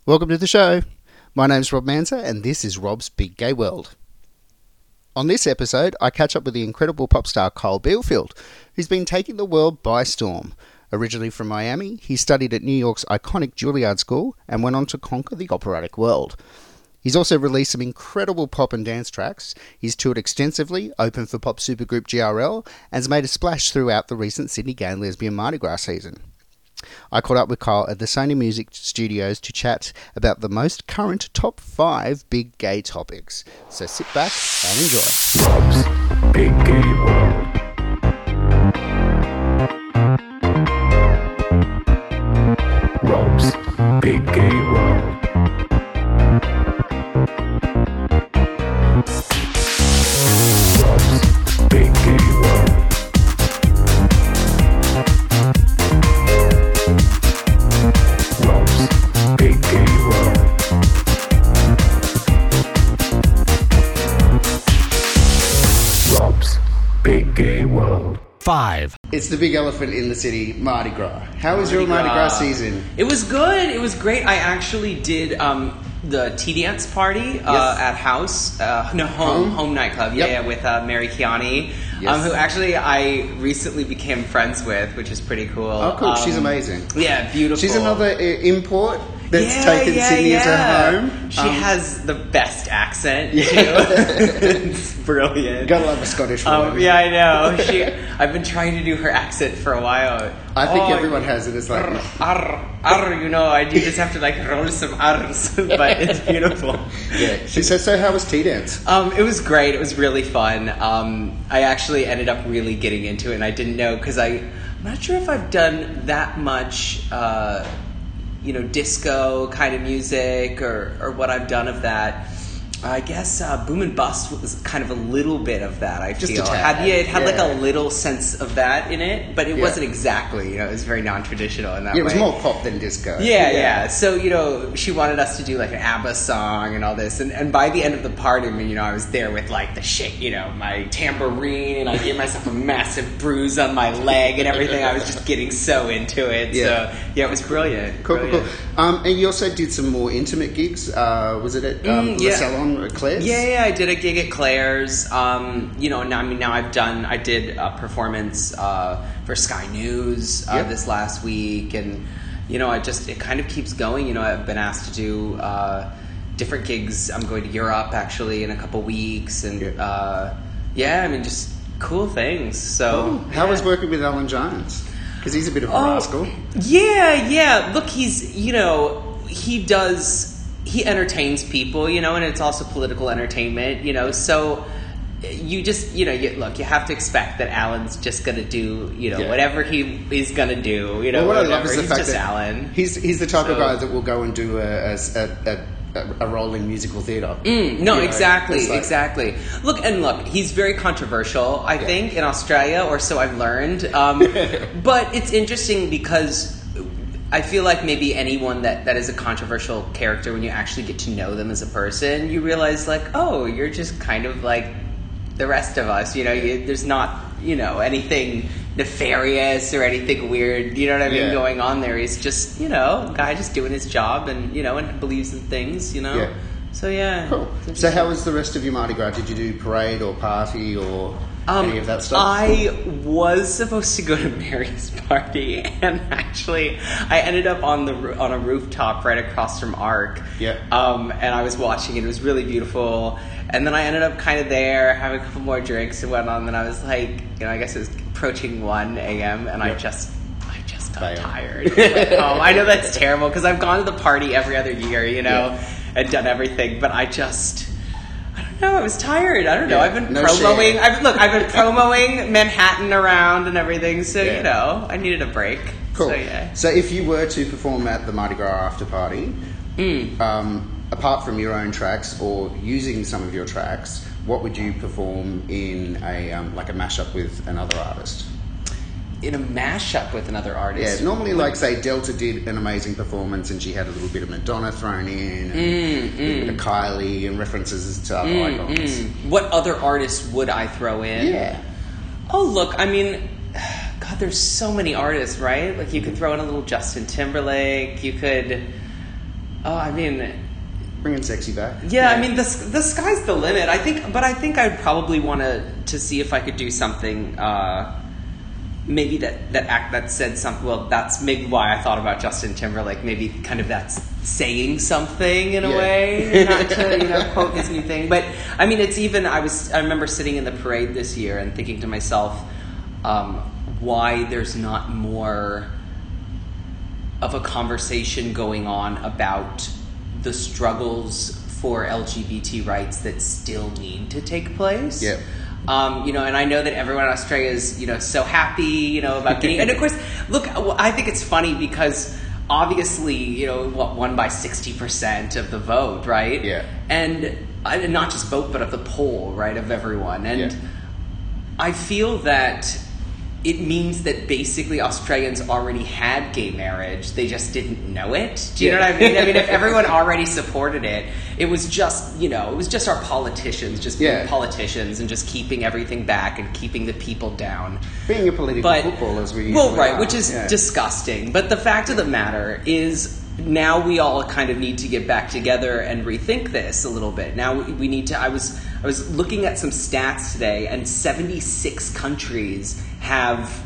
Welcome to the show. My name's Rob Manza, and this is Rob's Big Gay World. On this episode, I catch up with the incredible pop star Cole Beilfield, who's been taking the world by storm. Originally from Miami, he studied at New York's iconic Juilliard School and went on to conquer the operatic world. He's also released some incredible pop and dance tracks. He's toured extensively, opened for pop supergroup GRL, and has made a splash throughout the recent Sydney Gay and Lesbian Mardi Gras season. I caught up with Cole at the Sony Music Studios to chat about the most current top 5 big gay topics. So sit back and enjoy. Rob's Big Gay World. Rob's Big Gay World. Rob's Big Gay World. Rob's Big Gay World. Rob's Big Gay World. 5. It's the big elephant in the city, Mardi Gras. How was your Mardi Gras season? It was good. It was great. I actually did the tea dance party at home nightclub. Yep. Yeah, with Mary Kiani, Yes. who actually I recently became friends with, which is pretty cool. Oh, cool. She's amazing. Yeah, beautiful. She's another import that's taken Sydney as her home. She has the best accent, too. Yeah. It's brilliant. Gotta love a Scottish woman. Yeah, I know. I've been trying to do her accent for a while. I think everyone has it. It's like... I do just have to roll some R's, but it's beautiful. Yeah. So how was tea dance? It was great. It was really fun. I actually ended up really getting into it, and I didn't know because I'm not sure if I've done that much, disco kind of music or what I've done of that. I guess Boom and Bust was kind of a little bit of that, I Just feel. a tad. It had a little sense of that in it, but it wasn't exactly, it was very non-traditional in that way. It was more pop than disco. Yeah. So, she wanted us to do an ABBA song and all this. And by the end of the party, I was there with the shit, my tambourine, and I gave myself a massive bruise on my leg and everything. I was just getting so into it. Yeah. So, it was brilliant. Cool. And you also did some more intimate gigs. Was it at the Salon at Claire's? Yeah, I did a gig at Claire's. Now I did a performance for Sky News this last week, and it kind of keeps going. I've been asked to do different gigs. I'm going to Europe actually in a couple weeks, and just cool things. So How was working with Alan Jones? Because he's a bit of a rascal. Yeah. Look, he's he entertains people, and it's also political entertainment, so you just, you have to expect that Alan's just going to do, whatever he's going to do, Well, what I love is the he's fact just that Alan. He's the type of guy that will go and do a role in musical theatre. Exactly. Look, he's very controversial, I think, in Australia, or so I've learned. But it's interesting because I feel like maybe anyone that is a controversial character, when you actually get to know them as a person, you realize you're just kind of like the rest of us. There's not anything nefarious or anything weird. Going on there. He's just a guy just doing his job and and believes in things. Yeah. So yeah. Cool. So how was the rest of your Mardi Gras? Did you do parade or party or any of that stuff? I was supposed to go to Mary's party, and actually, I ended up on a rooftop right across from Arc. Yeah. And I was watching it. It was really beautiful. And then I ended up kind of there, having a couple more drinks and whatnot. And then I was I guess it was approaching 1 a.m. and I just got tired. I know that's terrible because I've gone to the party every other year, and done everything, but I don't know. I was tired. I don't know. I've been promoing. I've been promoting Manhattan around and everything. So I needed a break. Cool. So, yeah. So if you were to perform at the Mardi Gras after party, apart from your own tracks or using some of your tracks, what would you perform in a a mashup with another artist? In a mashup with another artist. Yeah, normally, say, Delta did an amazing performance and she had a little bit of Madonna thrown in, and a little bit of Kylie and references to other icons. What other artists would I throw in? Yeah. Oh, look, God, there's so many artists, right? You could throw in a little Justin Timberlake. You could... Oh, I mean, Bringing sexy back. yeah. I mean, the sky's the limit. I think I'd probably want to see if I could do something. Maybe that said something. Well, that's maybe why I thought about Justin Timberlake. Maybe kind of that's saying something in a way, not to quote his new thing. But I mean, it's even. I remember sitting in the parade this year and thinking to myself, why there's not more of a conversation going on about the struggles for LGBT rights that still need to take place. Yeah. And I know that everyone in Australia is, so happy, about getting, and of course, look, I think it's funny because obviously, won by 60% of the vote, right? Yeah. And not just vote, but of the poll, right, of everyone. And I feel that it means that basically Australians already had gay marriage. They just didn't know it. Do you know what I mean? I mean, if everyone already supported it, it was just, our politicians just being politicians and just keeping everything back and keeping the people down. Being a political football, as we usually are. Which is disgusting. But the fact of the matter is, now we all kind of need to get back together and rethink this a little bit. Now we need to. I was looking at some stats today, and 76 countries have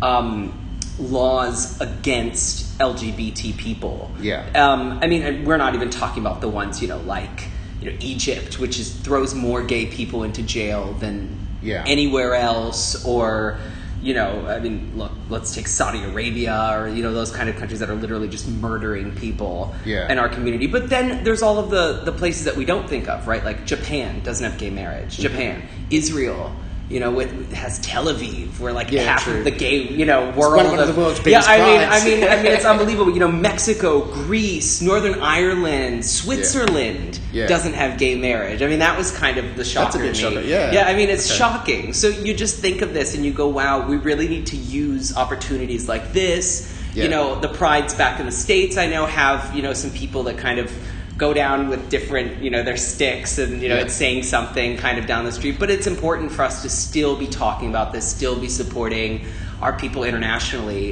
laws against LGBT people. Yeah. I mean, we're not even talking about the ones like Egypt, which throws more gay people into jail than anywhere else, or. I mean, look, let's take Saudi Arabia or, those kind of countries that are literally just murdering people in our community. But then there's all of the places that we don't think of, right? Like Japan doesn't have gay marriage. Mm-hmm. Japan. Israel, it has Tel Aviv, where half of the gay, world. It's one of the world's biggest I mean, it's unbelievable. Mexico, Greece, Northern Ireland, Switzerland doesn't have gay marriage. I mean, that was kind of the shocker. That's a bit shocking. Yeah, I mean, it's shocking. So you just think of this and you go, wow, we really need to use opportunities like this. The prides back in the States, I know, have, some people that kind of go down with different, their sticks and, it's saying something kind of down the street. But it's important for us to still be talking about this, still be supporting our people internationally.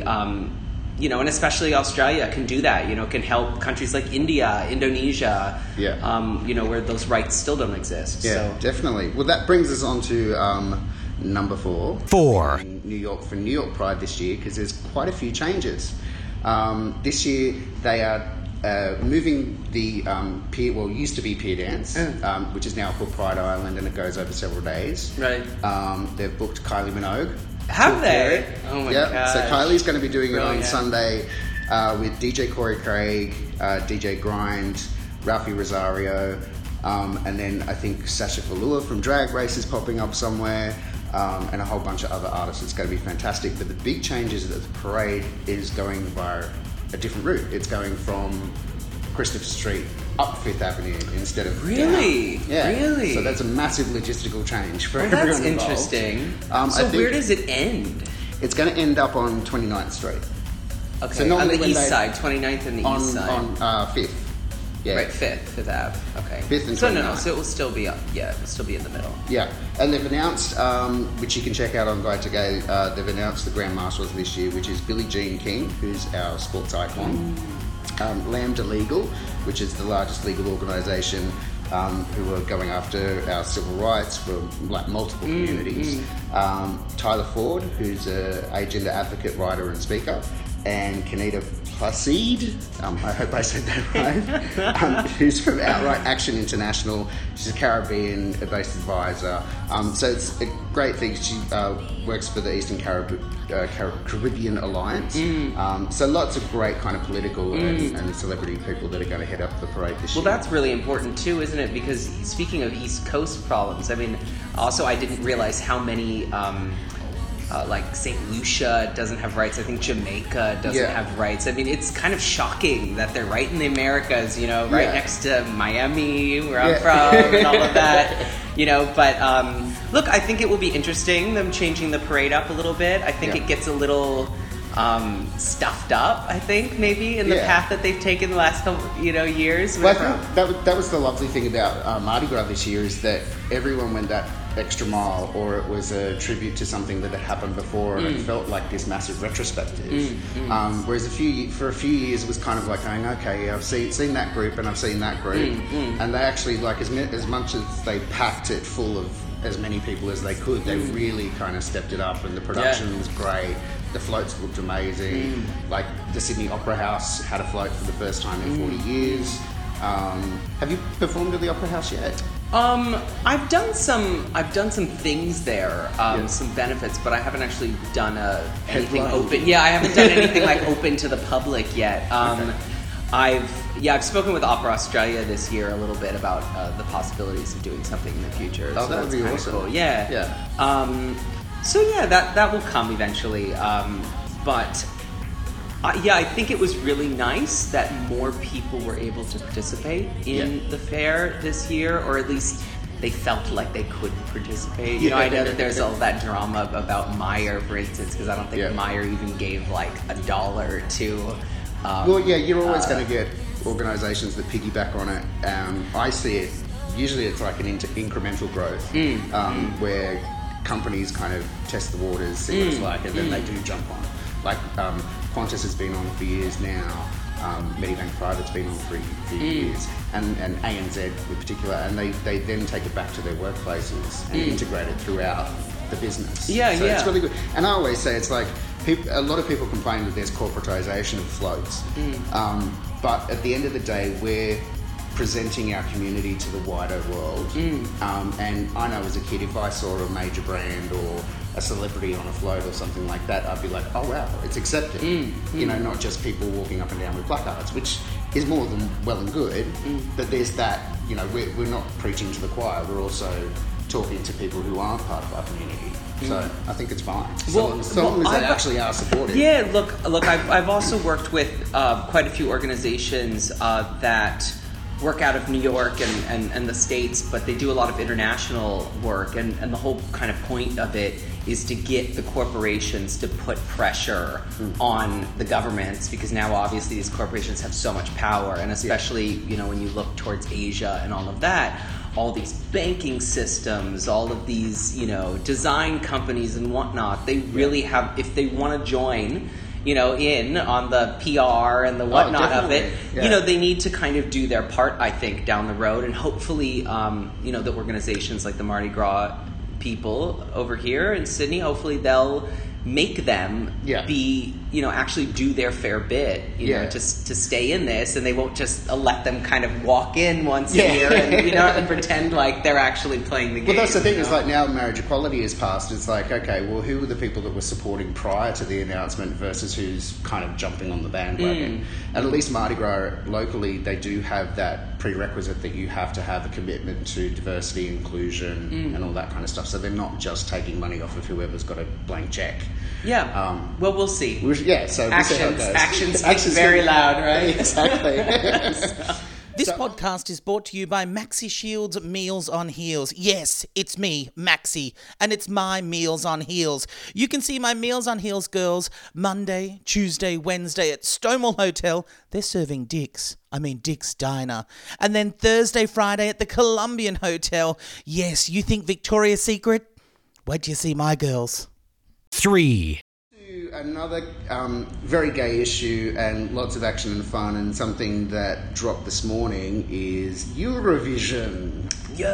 And especially Australia can do that, can help countries like India, Indonesia, where those rights still don't exist. Yeah, so. Definitely. Well, that brings us on to number 4. In New York for New York Pride this year, because there's quite a few changes. This year they are moving the used to be Pier Dance, which is now called Pride Island, and it goes over several days. Right. They've booked Kylie Minogue. Have they? Oh my god! So Kylie's going to be doing it on Sunday with DJ Corey Craig, DJ Grind, Ralphie Rosario, and then I think Sasha Falula from Drag Race is popping up somewhere. And a whole bunch of other artists. It's going to be fantastic. But the big change is that the parade is going via a different route. It's going from Christopher Street up Fifth Avenue instead of really? down. Yeah. Really? So that's a massive logistical change for that's everyone involved. Interesting. So where does it end? It's going to end up on 29th Street. Okay, so on the east side, 29th and the east side. On 5th. Yeah. Right, 5th Ave. Okay. 5th and 29th. So no, so it will still be up. Yeah, it will still be in the middle. Yeah, and they've announced, which you can check out on Guide to Gay, they've announced the Grand Marshals this year, which is Billie Jean King, who's our sports icon, Lambda Legal, which is the largest legal organisation who are going after our civil rights for multiple communities, Tyler Ford, who's an agender advocate, writer and speaker, and Kenita Placide, I hope I said that right, who's from Outright Action International. She's a Caribbean-based advisor. So it's a great thing. She works for the Eastern Caribbean Alliance. So lots of great kind of political and celebrity people that are going to head up the parade this year. Well, that's really important too, isn't it? Because speaking of East Coast problems, I mean, also I didn't realize how many... like St. Lucia doesn't have rights. I think Jamaica doesn't have rights. I mean, it's kind of shocking that they're right in the Americas, right next to Miami, where I'm from, and all of that, But look, I think it will be interesting, them changing the parade up a little bit. I think it gets a little stuffed up, I think, maybe, in the path that they've taken the last couple, years. Well, I think that was the lovely thing about Mardi Gras this year, is that everyone, when that extra mile, or it was a tribute to something that had happened before, and it felt like this massive retrospective. Whereas for a few years it was kind of like going, okay, I've seen that group and I've seen that group, and they actually, like, as much as they packed it full of as many people as they could, they really kind of stepped it up, and the production was great. The floats looked amazing. Like the Sydney Opera House had a float for the first time in 40 years. Have you performed at the Opera House yet? I've done some things there, some benefits, but I haven't actually done anything open. Yeah, I haven't done anything like open to the public yet. I've spoken with Opera Australia this year a little bit about the possibilities of doing something in the future. Oh, so that would be awesome. Cool. Yeah. So yeah, that will come eventually. But I think it was really nice that more people were able to participate in the fair this year, or at least they felt like they could participate. You know, I know that there's all that drama about Meyer, for instance, because I don't think Meyer even gave like $1 to. You're always going to get organisations that piggyback on it. I see it. Usually, it's like an incremental growth, where companies kind of test the waters, see what it's like, and then they do jump on. Like Qantas has been on for years now. Medibank Private's been on for years, and ANZ in particular, and they then take it back to their workplaces and integrate it throughout the business. So it's really good. And I always say it's like a lot of people complain that there's corporatisation of floats, but at the end of the day, we're presenting our community to the wider world. And I know as a kid, if I saw a major brand or a celebrity on a float or something like that, I'd be like, oh wow, it's accepted. You know, not just people walking up and down with placards, which is more than well and good, but there's that, you know, we're not preaching to the choir, we're also talking to people who aren't part of our community. So I think it's fine. So long as they actually are supportive. Yeah, look, I've also worked with quite a few organizations that work out of New York and the States, but they do a lot of international work, and the whole kind of point of it is to get the corporations to put pressure on the governments, because now obviously these corporations have so much power, and especially you know when you look towards Asia and all of that, all these banking systems, all of these, you know, design companies and whatnot, they really have, if they want to join, you know, in on the PR and the whatnot of it, you know, they need to kind of do their part, I think, down the road. And hopefully, you know, the organizations like the Mardi Gras people over here in Sydney, hopefully they'll make them be, you know, actually do their fair bit, you know, to stay in this, and they won't just let them kind of walk in once a year and, you know, and pretend like they're actually playing the game. Well, that's the thing, is like now marriage equality is passed, it's like, okay, well, who were the people that were supporting prior to the announcement versus who's kind of jumping on the bandwagon? And at least Mardi Gras locally, they do have that prerequisite that you have to have a commitment to diversity, inclusion, and all that kind of stuff. So they're not just taking money off of whoever's got a blank check. Yeah. Well, we'll see. So actions speak very loud, right? Exactly. This podcast is brought to you by Maxi Shields Meals on Heels. Yes, it's me, Maxi, and it's my Meals on Heels. You can see my Meals on Heels girls Monday, Tuesday, Wednesday at Stonewall Hotel. They're serving Dick's Diner. And then Thursday, Friday at the Columbian Hotel. Yes, you think Victoria's Secret? Wait till you see my girls. 3. Another very gay issue and lots of action and fun, and something that dropped this morning is Eurovision.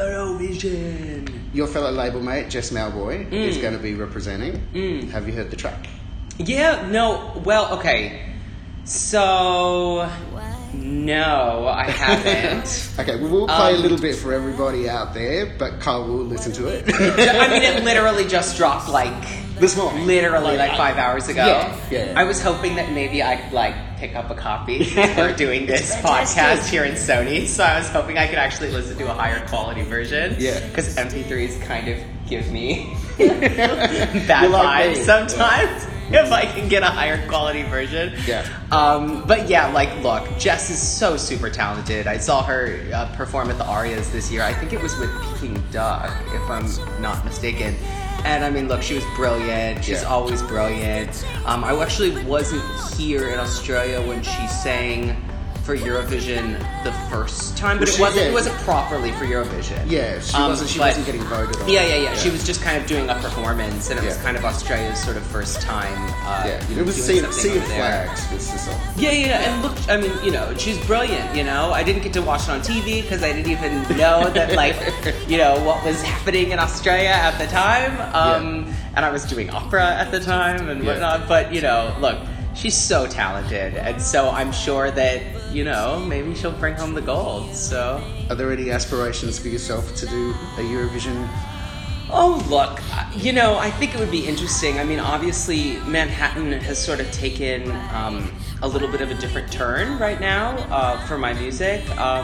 Your fellow label mate, Jess Malboy, is going to be representing. Have you heard the track? Yeah, no, well, okay. So, no, I haven't. Okay, well, we'll play a little bit for everybody out there, but Carl will listen to it. I mean, it literally just dropped this morning. Literally like 5 hours ago. Yeah. I was hoping that maybe I could pick up a copy for doing this podcast here in Sony. So I was hoping I could actually listen to a higher quality version. Yeah. Because MP3s kind of give me bad vibes sometimes. If I can get a higher quality version. Yeah. But yeah, look, Jess is so super talented. I saw her perform at the Arias this year. I think it was with Peking Duck, if I'm not mistaken. And I mean, look, she was brilliant. She's always brilliant. I actually wasn't here in Australia when she sang for Eurovision the first time, but Well, it wasn't properly for Eurovision. Yeah, she but- wasn't getting voted on. Yeah. She was just kind of doing a performance, and it was Yeah. kind of Australia's sort of first time. It was doing Sea something of over there. Flags was the song. Yeah, and look, I mean, she's brilliant, I didn't get to watch it on TV because I didn't even know that, like, what was happening in Australia at the time. And I was doing opera at the time and whatnot. But, look, she's so talented. And so I'm sure that, maybe she'll bring home the gold. So. Are there any aspirations for yourself to do a Eurovision? Oh, look, I think it would be interesting. I mean, obviously, Manhattan has sort of taken a little bit of a different turn right now for my music.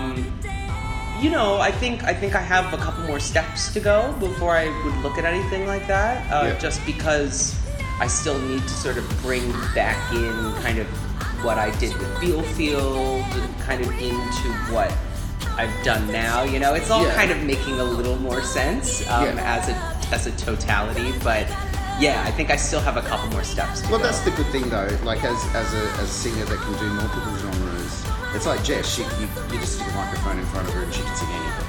I think I have a couple more steps to go before I would look at anything like that. Just because I still need to sort of bring back in kind of what I did with Bealefield, kind of into what I've done now. It's all kind of making a little more sense as a totality, but I think I still have a couple more steps to go. Well, that's the good thing though. Like as a singer that can do multiple genres, it's like Jess. You just stick a microphone in front of her and she can sing anything.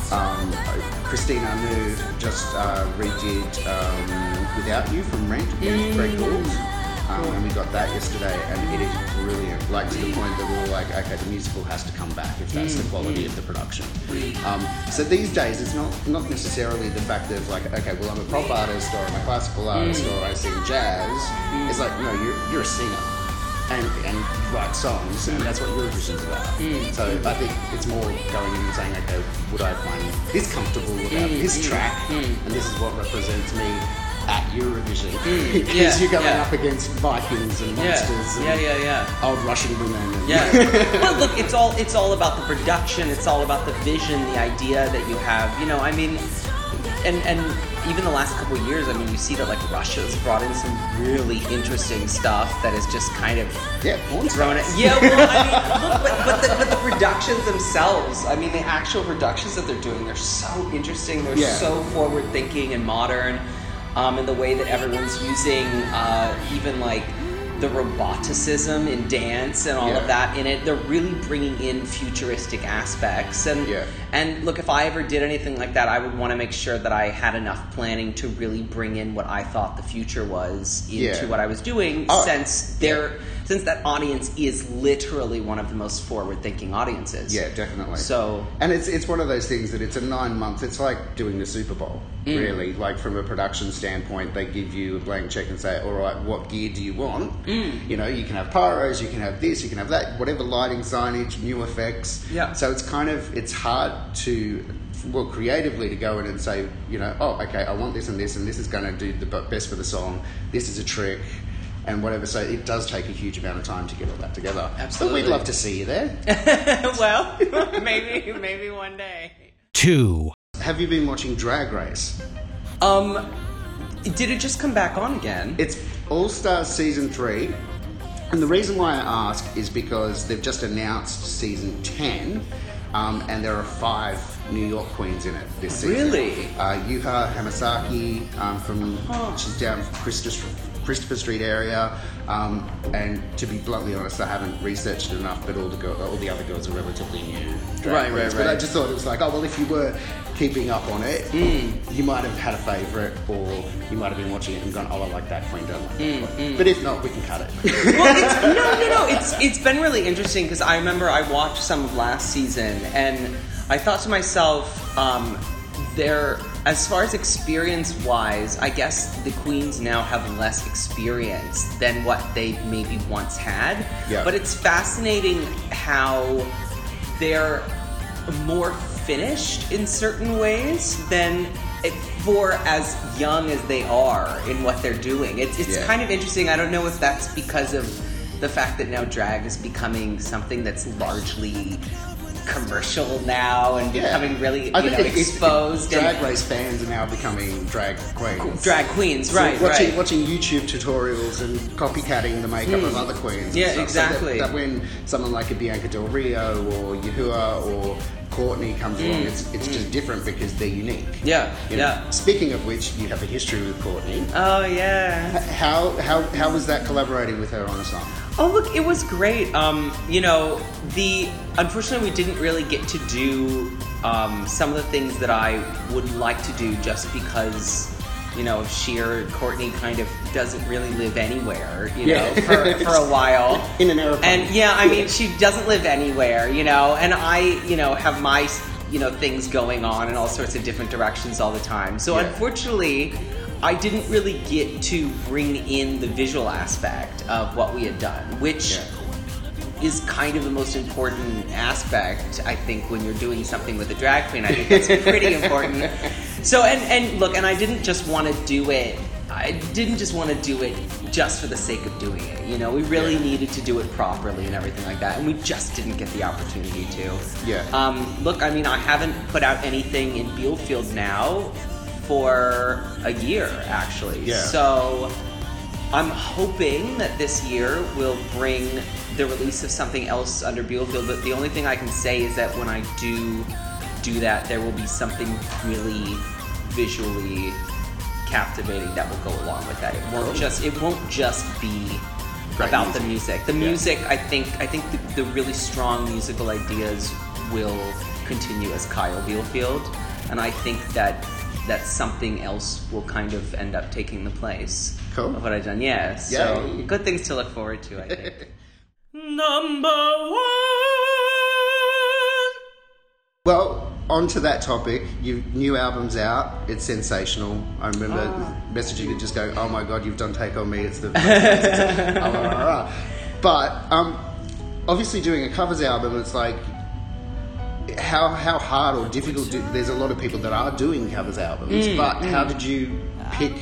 Christina Anu just redid "Without You" from Rent with Greg Gould. And we got that yesterday, and it is brilliant. Like to the point that we were like, okay, the musical has to come back if that's the quality of the production. So these days, it's not necessarily the fact of like, okay, well, I'm a pop artist or I'm a classical artist or I sing jazz. It's like, no, you're a singer and you write songs, and that's what Eurovision's about. So I think it's more going in and saying, okay, would I find this comfortable about this track, and this is what represents me at Eurovision, because you're going up against Vikings and monsters and old Russian women. And Well, look, it's all about the production. It's all about the vision, the idea that you have. I mean, and even the last couple of years, I mean, you see that like Russia's brought in some really interesting stuff that is just kind of porn thrown it. stars. Yeah, well, I mean, look, but the productions themselves. I mean, the actual productions that they're doing, they're so interesting. They're so forward thinking and modern. And the way that everyone's using even like the roboticism in dance and all of that in it, they're really bringing in futuristic aspects. And look, if I ever did anything like that, I would want to make sure that I had enough planning to really bring in what I thought the future was into what I was doing, since that audience is literally one of the most forward-thinking audiences. Yeah, definitely. So, and it's one of those things that it's a 9 month. It's like doing the Super Bowl, really. Like from a production standpoint, they give you a blank check and say, "All right, what gear do you want?" You can have pyros, you can have this, you can have that, whatever lighting, signage, new effects. Yeah. So it's hard to, well, creatively to go in and say, oh, okay, I want this, and this is going to do the best for the song. This is a trick. And whatever, so it does take a huge amount of time to get all that together. Absolutely. But we'd love to see you there. Well, maybe one day. 2. Have you been watching Drag Race? Did it just come back on again? It's All Stars Season 3. And the reason why I ask is because they've just announced Season 10. And there are 5 New York queens in it this season. Really? Yuha Hamasaki she's down from Christopher Street area, and to be bluntly honest, I haven't researched it enough, but all the other girls are relatively new. Right. But I just thought it was like, oh well, if you were keeping up on it, you might have had a favourite, or you might have been watching it and gone, oh, I like that queen, don't like that queen. But if not, we can cut it. Well, it's been really interesting because I remember I watched some of last season and I thought to myself, as far as experience-wise, I guess the queens now have less experience than what they maybe once had. Yeah. But it's fascinating how they're more finished in certain ways than for as young as they are in what they're doing. It's kind of interesting. I don't know if that's because of the fact that now drag is becoming something that's largely commercial now and becoming really exposed. Drag Race fans are now becoming drag queens. Drag queens, So right. watching YouTube tutorials and copycatting the makeup of other queens. Yeah, and stuff. exactly. So that when someone like a Bianca Del Rio or Yahuwah or Courtney comes along, it's just different because they're unique. Yeah, You know? Speaking of which, you have a history with Courtney. Oh, yeah. How was that collaborating with her on a song? Oh, look, it was great. Unfortunately, we didn't really get to do some of the things that I would like to do just because, Courtney kind of doesn't really live anywhere, for a while. In an airplane. And she doesn't live anywhere, and I, have my, things going on in all sorts of different directions all the time. So unfortunately, I didn't really get to bring in the visual aspect of what we had done, which is kind of the most important aspect, I think, when you're doing something with a drag queen. I think that's pretty important. So, and look, and I didn't just want to do it. I didn't just want to do it just for the sake of doing it. We really needed to do it properly and everything like that, and we just didn't get the opportunity to. Yeah. Look, I haven't put out anything in Bealefield now for a year, actually. Yeah. So I'm hoping that this year will bring the release of something else under Bealefield. But the only thing I can say is that when I do that, there will be something really visually captivating that will go along with that. It won't just be about the music. The music, I think the really strong musical ideas will continue as Kyle Bealefield, and I think that something else will kind of end up taking the place of what I've done. Yeah, so good things to look forward to, I think. Number one. Well, on to that topic. Your new album's out. It's sensational. I remember messaging and just going, "Oh my God, you've done Take On Me." It's the But obviously doing a covers album, it's like how hard or difficult. There's a lot of people that are doing covers albums, but how did you pick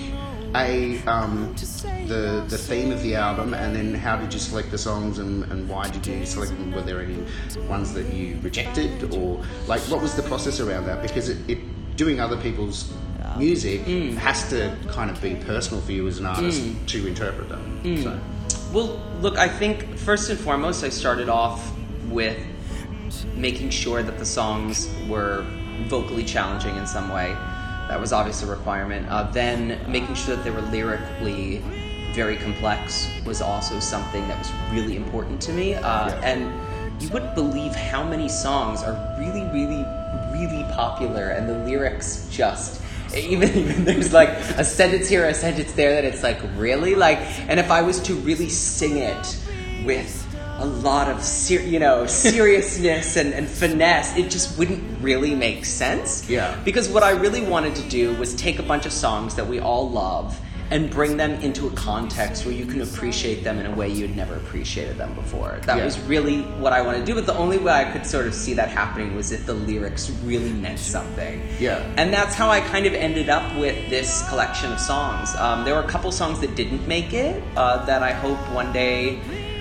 the theme of the album, and then how did you select the songs, and why did you select them? Were there any ones that you rejected, or like what was the process around that? Because it doing other people's music has to kind of be personal for you as an artist to interpret them. So. Well, look, I think first and foremost I started off with making sure that the songs were vocally challenging in some way. That was obviously a requirement. Then making sure that they were lyrically very complex was also something that was really important to me. And you wouldn't believe how many songs are really, really, really popular, and the lyrics just... Even there's like a sentence here, a sentence there that it's like, really? And if I was to really sing it with a lot of seriousness and finesse, it just wouldn't really make sense. Yeah. Because what I really wanted to do was take a bunch of songs that we all love and bring them into a context where you can appreciate them in a way you'd never appreciated them before. That was really what I wanted to do, but the only way I could sort of see that happening was if the lyrics really meant something. Yeah. And that's how I kind of ended up with this collection of songs. There were a couple songs that didn't make it that I hope one day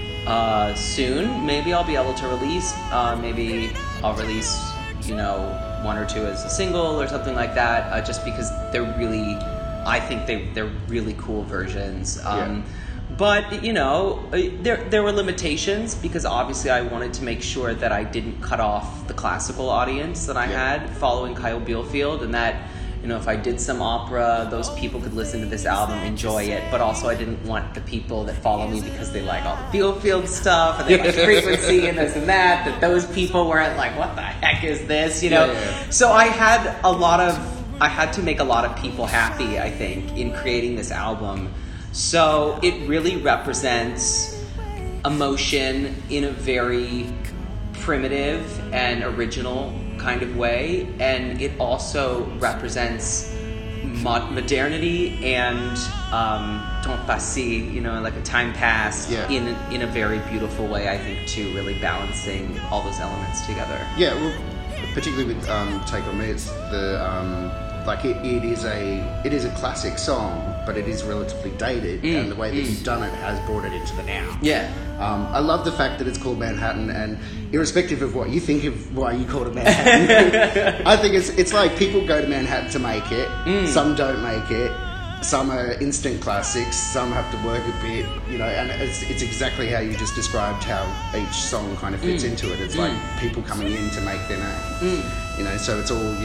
soon maybe I'll be able to release. Maybe I'll release, one or two as a single or something like that, just because they're really... I think they're really cool versions. But, there were limitations because obviously I wanted to make sure that I didn't cut off the classical audience that I had following Kyle Bealefield, and that, if I did some opera, those people could listen to this album, enjoy it, but also I didn't want the people that follow me because they like all the Bealefield stuff and they like Frequency and this and that those people weren't like, what the heck is this, So I had to make a lot of people happy, I think, in creating this album. So it really represents emotion in a very primitive and original kind of way. And it also represents modernity and temps passé, like a time past in a very beautiful way, I think, too, really balancing all those elements together. Yeah, well, particularly with Take On Me, it's the... it is a classic song, but it is relatively dated, and the way that you've done it has brought it into the now. Yeah. I love the fact that it's called Manhattan, and irrespective of what you think of why you called it Manhattan, I think it's like people go to Manhattan to make it. Some don't make it. Some are instant classics. Some have to work a bit, and it's exactly how you just described how each song kind of fits into it. It's like people coming in to make their name. So it's all,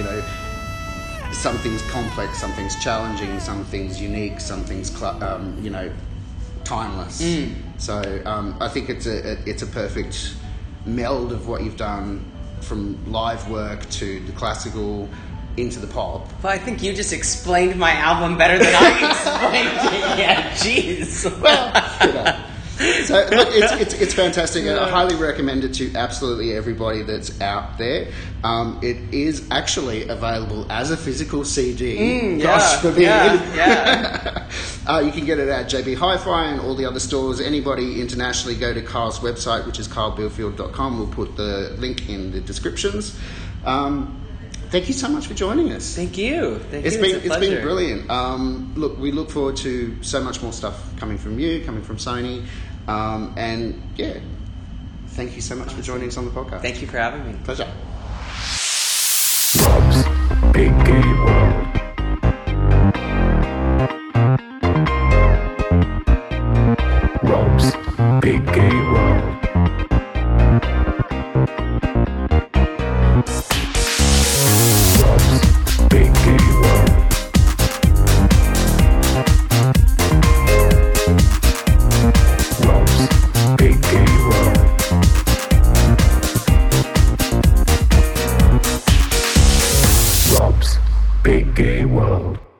some things complex, some things challenging, some things unique, some things, timeless. So I think it's a perfect meld of what you've done, from live work to the classical into the pop. Well, I think you just explained my album better than I explained it. Yeah, jeez. Well, you know. So look, it's fantastic, and I highly recommend it to absolutely everybody that's out there. It is actually available as a physical CD. Gosh forbid. Yeah. You can get it at JB Hi-Fi and all the other stores. Anybody internationally, go to Kyle's website, which is kylebealfield.com. We'll put the link in the descriptions. Thank you so much for joining us. Thank you. It's been brilliant. Look, we look forward to so much more stuff coming from you, coming from Sony, and yeah, thank you so much for joining us on the podcast. Thank you for having me. Pleasure. Rob's Big Gay World. Rob's Big Gay World. Big Gay World. Rob's Big Gay World. Rob's Big Gay World.